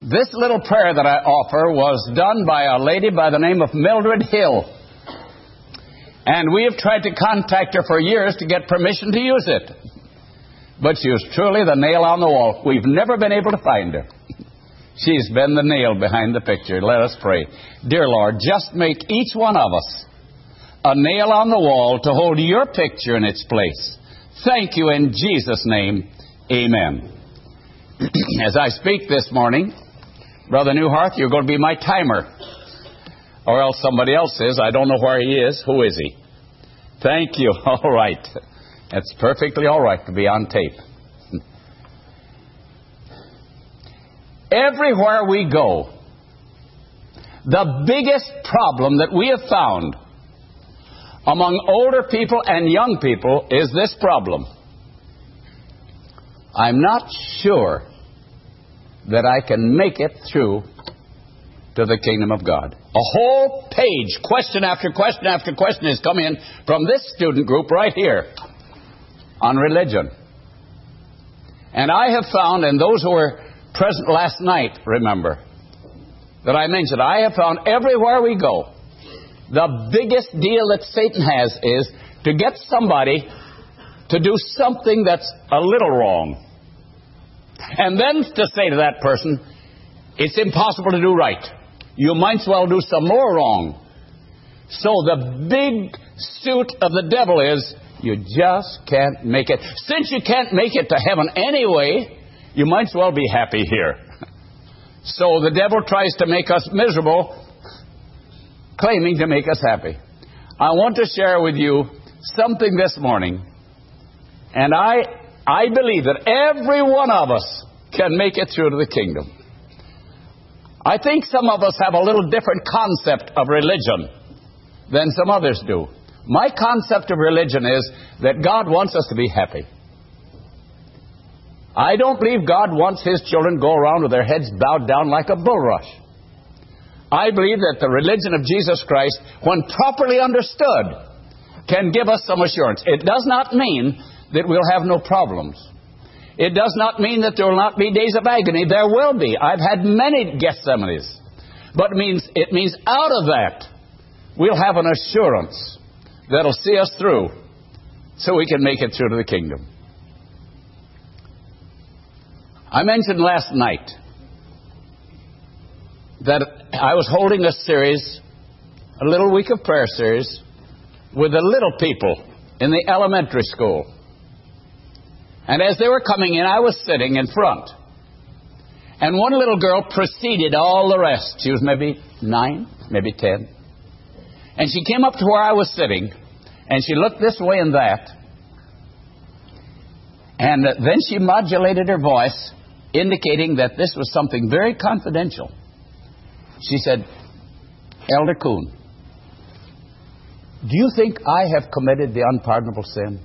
This little prayer that I offer was done by a lady by the name of Mildred Hill. And we have tried to contact her for years to get permission to use it. But she was truly the nail on the wall. We've never been able to find her. She's been the nail behind the picture. Let us pray. Dear Lord, just make each one of us a nail on the wall to hold your picture in its place. Thank you in Jesus' name. Amen. As I speak this morning, Brother Newhart, you're going to be my timer. Or else somebody else is. I don't know where he is. Who is he? Thank you. All right. It's perfectly all right to be on tape. Everywhere we go, the biggest problem that we have found among older people and young people is this problem. I'm not sure that I can make it through to the kingdom of God. A whole page, question after question after question, has come in from this student group right here on religion. And I have found, and those who were present last night, remember, that I mentioned, I have found everywhere we go, the biggest deal that Satan has is to get somebody to do something that's a little wrong. And then to say to that person, it's impossible to do right. You might as well do some more wrong. So the big suit of the devil is, you just can't make it. Since you can't make it to heaven anyway, you might as well be happy here. So the devil tries to make us miserable, claiming to make us happy. I want to share with you something this morning. And I believe that every one of us can make it through to the kingdom. I think some of us have a little different concept of religion than some others do. My concept of religion is that God wants us to be happy. I don't believe God wants His children to go around with their heads bowed down like a bulrush. I believe that the religion of Jesus Christ, when properly understood, can give us some assurance. It does not mean that we'll have no problems. It does not mean that there will not be days of agony. There will be. I've had many Gethsemanes. But it means out of that, we'll have an assurance that'll see us through so we can make it through to the kingdom. I mentioned last night that I was holding a series, a little week of prayer series, with the little people in the elementary school. And as they were coming in, I was sitting in front. And one little girl preceded all the rest. She was maybe 9, maybe 10. And she came up to where I was sitting, and she looked this way and that. And then she modulated her voice, indicating that this was something very confidential. She said, Elder Kuhn, do you think I have committed the unpardonable sin?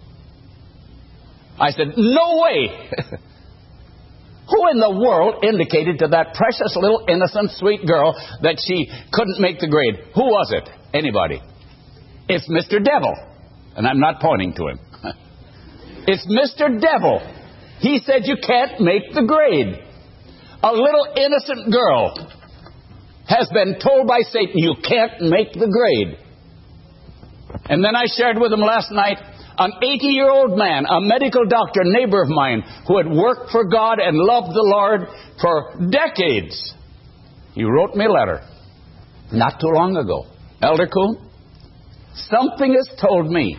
I said, no way! Who in the world indicated to that precious little innocent sweet girl that she couldn't make the grade? Who was it? Anybody? It's Mr. Devil. And I'm not pointing to him. It's Mr. Devil. He said you can't make the grade. A little innocent girl has been told by Satan you can't make the grade. And then I shared with him last night an 80-year-old man, a medical doctor, neighbor of mine, who had worked for God and loved the Lord for decades. He wrote me a letter not too long ago. Elder Kuhn, something has told me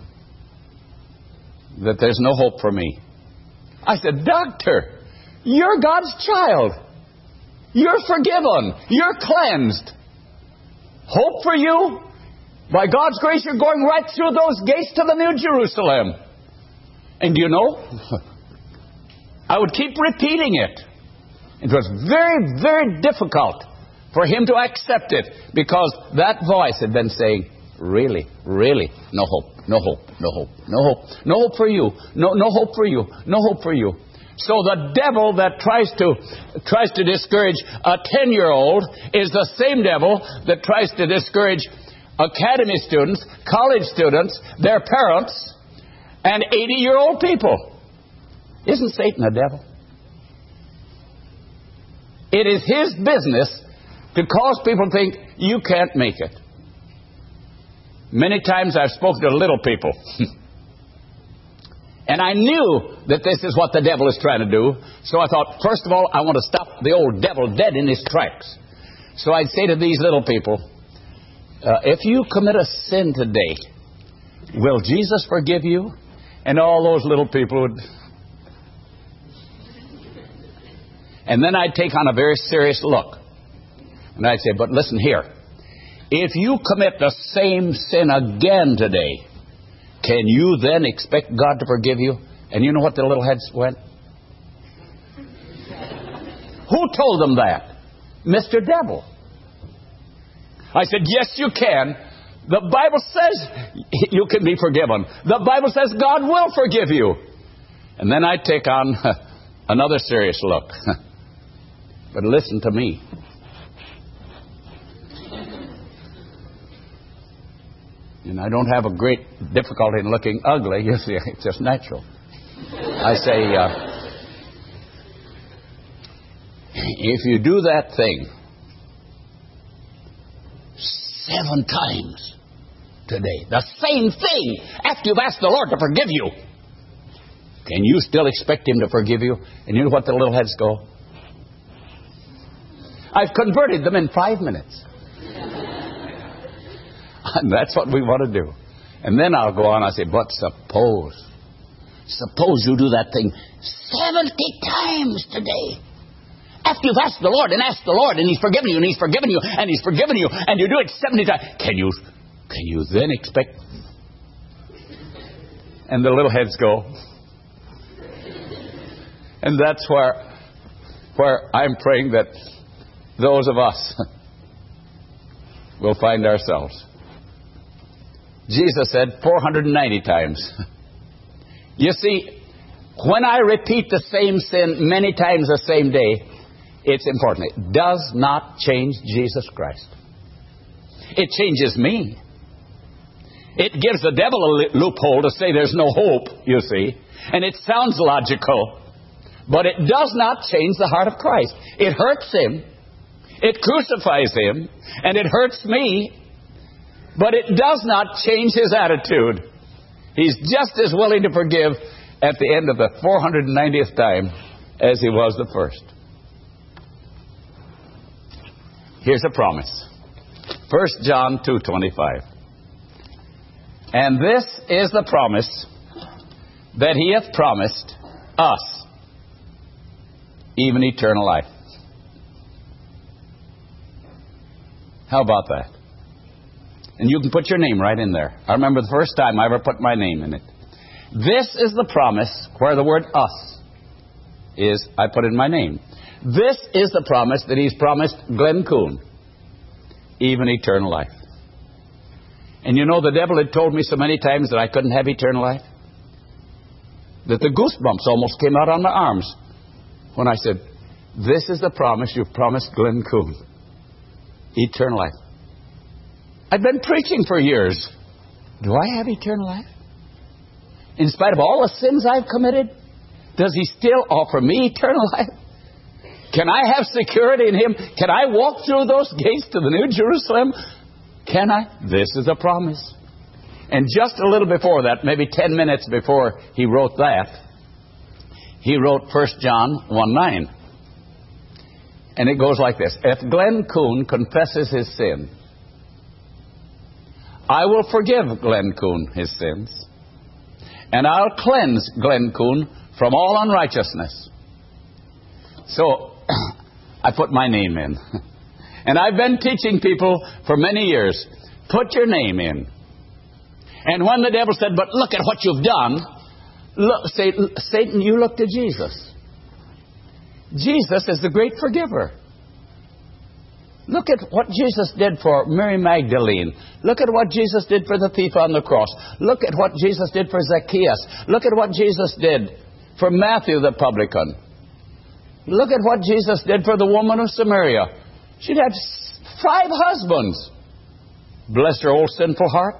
that there's no hope for me. I said, Doctor, you're God's child. You're forgiven. You're cleansed. Hope for you? By God's grace, you're going right through those gates to the New Jerusalem. And you know, I would keep repeating it. It was very, very difficult for him to accept it because that voice had been saying, really, really, no hope, no hope, no hope, no hope, no hope for you, no hope for you, no hope for you. So the devil that tries to discourage a 10-year-old is the same devil that tries to discourage academy students, college students, their parents, and 80-year-old people. Isn't Satan a devil? It is his business to cause people to think you can't make it. Many times I've spoken to little people. And I knew that this is what the devil is trying to do. So I thought, first of all, I want to stop the old devil dead in his tracks. So I'd say to these little people, if you commit a sin today, will Jesus forgive you? And all those little people would... And then I'd take on a very serious look. And I'd say, but listen here. If you commit the same sin again today, can you then expect God to forgive you? And you know what the little heads went? Who told them that? Mr. Devil. I said, yes, you can. The Bible says you can be forgiven. The Bible says God will forgive you. And then I take on another serious look. But listen to me. And I don't have a great difficulty in looking ugly. You see, it's just natural. I say, if you do that thing 7 times today, the same thing, after you've asked the Lord to forgive you, can you still expect Him to forgive you? And you know what the little heads go? I've converted them in 5 minutes. And that's what we want to do. And then I'll go on, I say, but suppose you do that thing 70 times today. After you've asked the Lord and asked the Lord, and He's forgiven you, and He's forgiven you, and He's forgiven you, and you do it 70 times. Can you then expect? And the little heads go. And that's where I'm praying that those of us will find ourselves. Jesus said 490 times. You see, when I repeat the same sin many times the same day, it's important. It does not change Jesus Christ. It changes me. It gives the devil a loophole to say there's no hope, you see. And it sounds logical. But it does not change the heart of Christ. It hurts Him. It crucifies Him. And it hurts me. But it does not change His attitude. He's just as willing to forgive at the end of the 490th time as He was the first. Here's a promise. 1 John 2:25. And this is the promise that He hath promised us, even eternal life. How about that? And you can put your name right in there. I remember the first time I ever put my name in it. This is the promise where the word us is, I put in my name. This is the promise that He's promised Glenn Coon, even eternal life. And you know, the devil had told me so many times that I couldn't have eternal life, that the goosebumps almost came out on my arms when I said, this is the promise you've promised Glenn Coon, eternal life. I've been preaching for years. Do I have eternal life? In spite of all the sins I've committed, does He still offer me eternal life? Can I have security in Him? Can I walk through those gates to the New Jerusalem? Can I? This is a promise. And just a little before that, maybe 10 minutes before he wrote that, he wrote 1 John 1:9. And it goes like this. If Glenn Coon confesses his sin, I will forgive Glenn Coon his sins, and I'll cleanse Glenn Coon from all unrighteousness. So, I put my name in. And I've been teaching people for many years, put your name in. And when the devil said, but look at what you've done, look, Satan, you look to Jesus. Jesus is the great forgiver. Look at what Jesus did for Mary Magdalene. Look at what Jesus did for the thief on the cross. Look at what Jesus did for Zacchaeus. Look at what Jesus did for Matthew the publican. Look at what Jesus did for the woman of Samaria. She'd had 5 husbands. Bless her old sinful heart.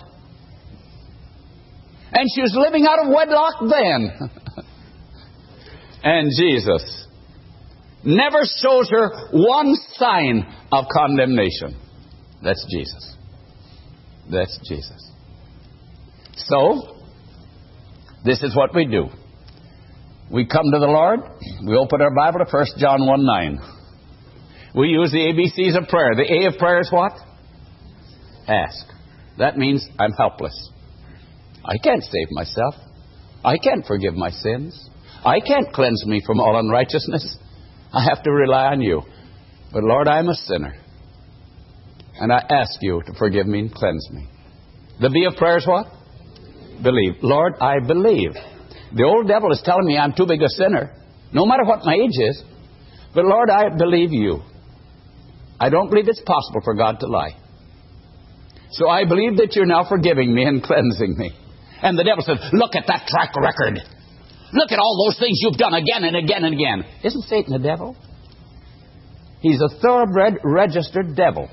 And she was living out of wedlock then. And never shows her one sign of condemnation. That's Jesus. That's Jesus. So, this is what we do. We come to the Lord. We open our Bible to 1 John 1:9. We use the ABCs of prayer. The A of prayer is what? Ask. That means I'm helpless. I can't save myself. I can't forgive my sins. I can't cleanse me from all unrighteousness. I have to rely on you. But Lord, I'm a sinner. And I ask you to forgive me and cleanse me. The B of prayer is what? Believe. Lord, I believe. The old devil is telling me I'm too big a sinner, no matter what my age is. But Lord, I believe you. I don't believe it's possible for God to lie. So I believe that you're now forgiving me and cleansing me. And the devil says, look at that track record. Look at all those things you've done again and again and again. Isn't Satan a devil? He's a thoroughbred, registered devil.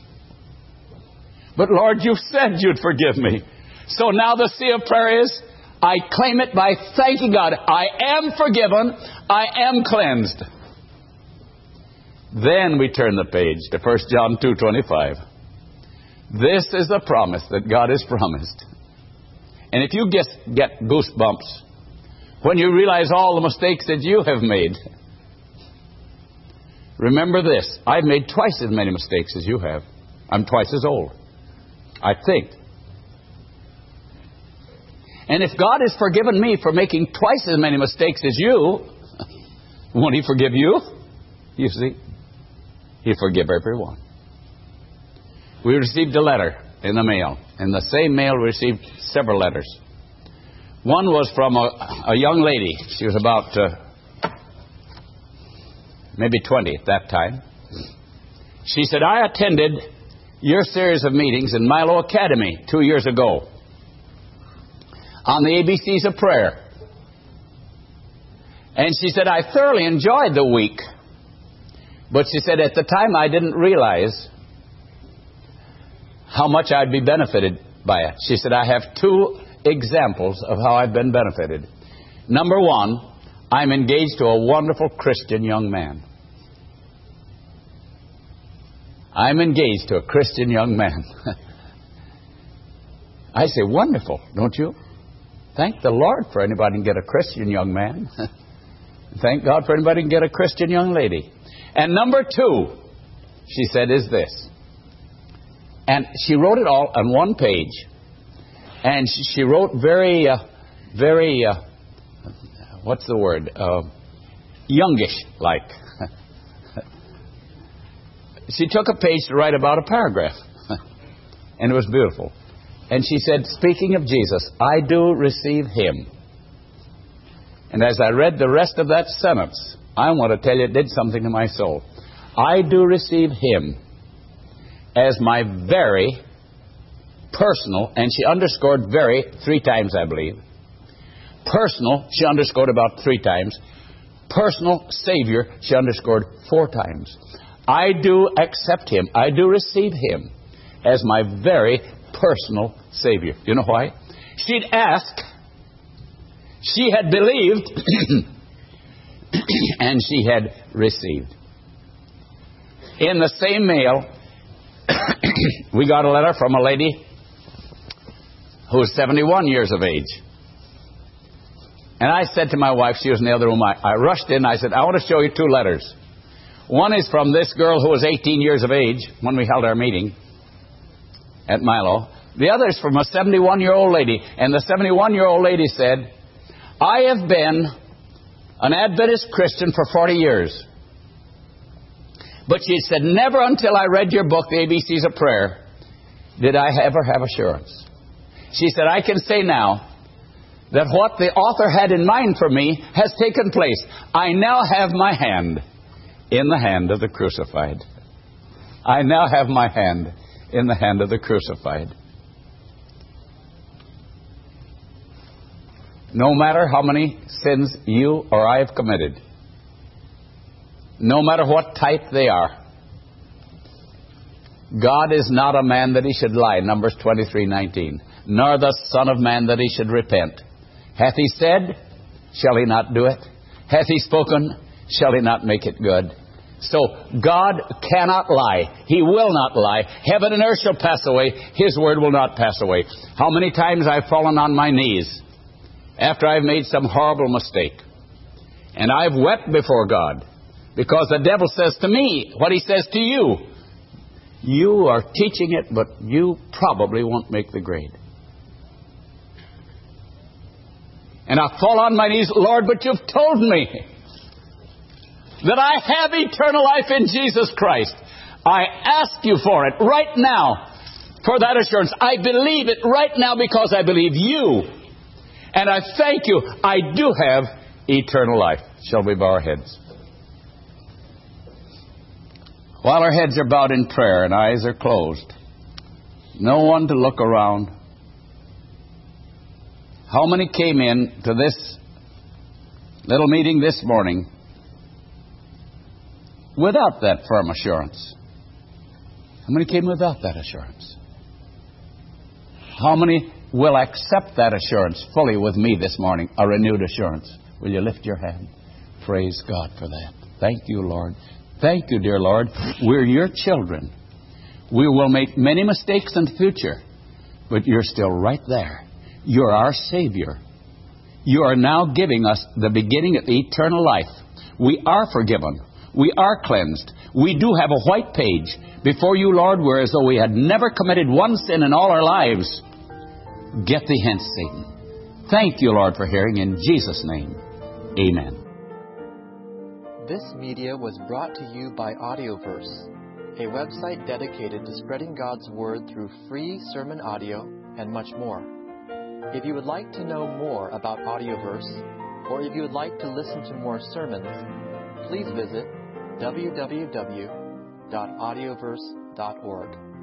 But Lord, you said you'd forgive me. So now the C of prayer is, I claim it by thanking God. I am forgiven. I am cleansed. Then we turn the page to 1 John 2:25. This is the promise that God has promised. And if you get goosebumps when you realize all the mistakes that you have made, remember this. I've made twice as many mistakes as you have. I'm twice as old, I think. And if God has forgiven me for making twice as many mistakes as you, won't He forgive you? You see, He'll forgive everyone. We received a letter in the mail. In the same mail, we received several letters. One was from a young lady. She was about maybe 20 at that time. She said, I attended your series of meetings in Milo Academy 2 years ago on the ABCs of prayer. And she said, I thoroughly enjoyed the week. But she said, at the time, I didn't realize how much I'd be benefited by it. She said, I have 2 examples of how I've been benefited. Number 1, I'm engaged to a wonderful Christian young man. I'm engaged to a Christian young man. I say, wonderful, don't you? Thank the Lord for anybody who can get a Christian young man. Thank God for anybody who can get a Christian young lady. And number 2, she said, is this. And she wrote it all on one page. And she wrote very, what's the word? Youngish-like. She took a page to write about a paragraph. And it was beautiful. And she said, speaking of Jesus, I do receive Him. And as I read the rest of that sentence, I want to tell you it did something to my soul. I do receive Him as my very personal, and she underscored very 3 times, I believe. Personal, she underscored about 3 times. Personal Savior, she underscored 4 times. I do accept Him. I do receive Him as my very personal Savior. You know why? She'd asked, she had believed, and she had received. In the same mail, we got a letter from a lady who was 71 years of age. And I said to my wife, she was in the other room, I rushed in, I said, I want to show you 2 letters. One is from this girl who was 18 years of age when we held our meeting at Milo. The other is from a 71-year-old lady. And the 71-year-old lady said, I have been an Adventist Christian for 40 years. But she said, never until I read your book, The ABCs of Prayer, did I ever have assurance. She said, I can say now that what the author had in mind for me has taken place. I now have my hand in the hand of the crucified. I now have my hand in the hand of the crucified. No matter how many sins you or I have committed, no matter what type they are, God is not a man that He should lie, Numbers 23:19, nor the Son of Man that He should repent. Hath He said, shall He not do it? Hath He spoken, shall He not make it good? So God cannot lie. He will not lie. Heaven and earth shall pass away. His word will not pass away. How many times I've fallen on my knees after I've made some horrible mistake. And I've wept before God because the devil says to me what he says to you. You are teaching it, but you probably won't make the grade. And I fall on my knees, Lord, but you've told me that I have eternal life in Jesus Christ. I ask you for it right now, for that assurance. I believe it right now because I believe you. And I thank you, I do have eternal life. Shall we bow our heads? While our heads are bowed in prayer and eyes are closed, no one to look around. How many came in to this little meeting this morning without that firm assurance? How many came without that assurance? How many will accept that assurance fully with me this morning, a renewed assurance? Will you lift your hand? Praise God for that. Thank you, Lord. Thank you, dear Lord. We're your children. We will make many mistakes in the future, but you're still right there. You're our Savior. You are now giving us the beginning of eternal life. We are forgiven. We are cleansed. We do have a white page before you, Lord. We're as though we had never committed one sin in all our lives. Get thee hence, Satan. Thank you, Lord, for hearing. In Jesus' name, amen. This media was brought to you by Audioverse, a website dedicated to spreading God's Word through free sermon audio and much more. If you would like to know more about Audioverse, or if you would like to listen to more sermons, please visit www.audioverse.org.